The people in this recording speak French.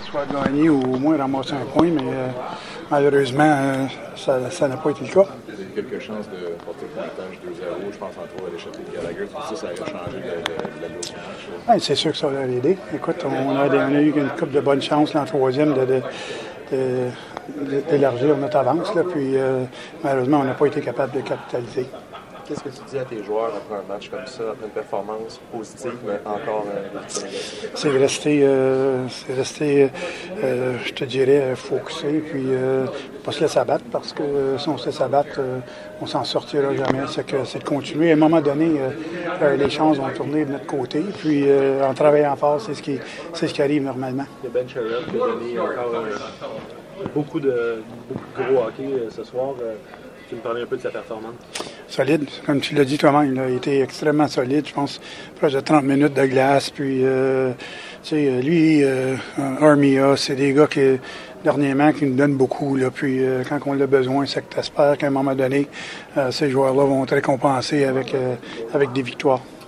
soit gagner ou au moins ramasser un point, mais malheureusement, ça n'a pas été le cas. Vous avez eu quelques chances de porter le pointage 2-0, je pense entre autres à l'échappée de Gallagher, ça a changé de l'allure du match. Ouais, c'est sûr que ça a aidé. Écoute, on a eu une couple de bonnes chances en troisième d'élargir notre avance, là, puis malheureusement, on n'a pas été capable de capitaliser. Qu'est-ce que tu dis à tes joueurs après un match comme ça, après une performance positive, mais encore c'est rester, je te dirais, focusé, puis pas se laisser abattre, parce que si on se laisse abattre, on s'en sortira jamais. C'est de continuer. À un moment donné, les chances vont tourner de notre côté, puis en travaillant fort, c'est ce qui arrive normalement. Il y a Ben Sherratt qui a donné encore beaucoup de gros hockey ce soir. Tu me parlais un peu de sa performance? Solide. Comme tu l'as dit toi-même, il a été extrêmement solide. Je pense proche de 30 minutes de glace. Puis, lui, Armia, c'est des gars qui, dernièrement, qui nous donnent beaucoup. Là. Puis, quand on a besoin, c'est que tu espères qu'à un moment donné, ces joueurs-là vont te récompenser avec des victoires.